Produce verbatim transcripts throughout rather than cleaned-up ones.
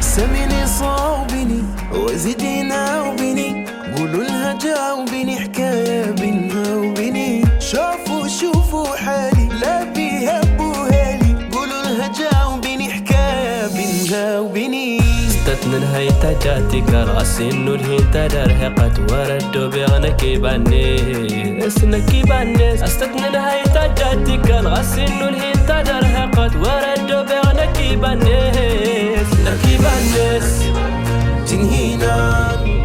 سميني صاوبني وزيدينا وبني، قولوا لها جاوبني حكاية بينها وبني. شافوا شوفوا حالي لا بيها بوهالي، قولوا لها جاوبني حكاية بينها وبني. استثنى نهاية جاتي كراسي انو الهين تدرهقت وردو بيغنكي باني اسنكي باني. استثنى نهاية جاتي كراسي انو الهين تدرهقت وردو بيغنكي باني اسنكي باني. تنهينا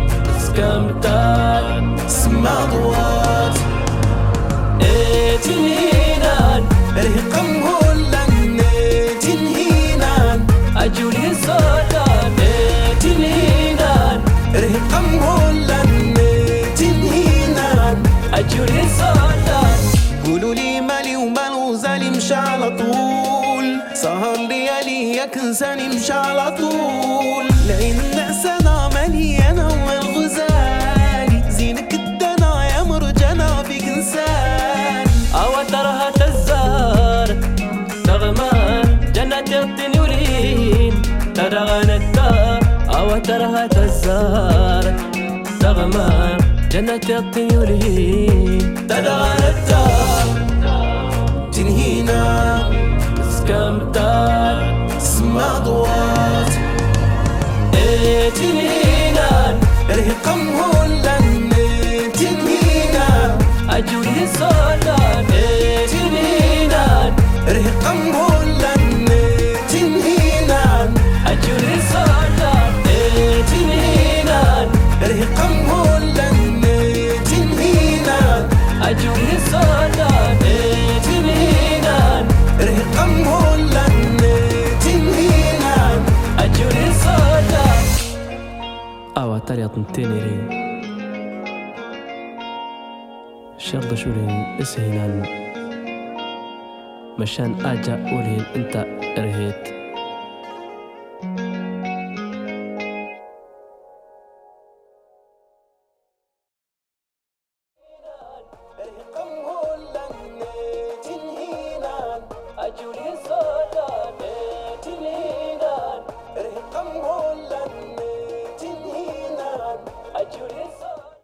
سكمتان سما ضوات ايه تنهينا رهقم هولن تنهينا اجولي صوتان ايه تنهينا رهقم هولن تنهينا اجولي صوتان. قولوا لي مالي ومالو زالي مشى على طول، سهر ليالي يكنساني مشى على طول. لعين الناس انا مالي انا والغزالي، زينك الدنا يا مرجنا بيك انسان. أو ترها تزار تغمان جنة التنورين ترغن الدار. أو ترها تزار تغمان جنة الطيورين ترغن الدار. تنهينا سكمتان سما ضوات ايه تنهينا رهقم هولن تنهينا أجولي صوتان ايه تنهينا رهقم هولن تنهينا أجولي صوتان ايه تنهينا رهقم هولن تنهينا أجولي صوتان ايه تنهينا رهقم هولن تنهينا أجولي صوتان. أو ترى تنتيني شرط شورين اسهنان مشان أجا أولين انت رهيت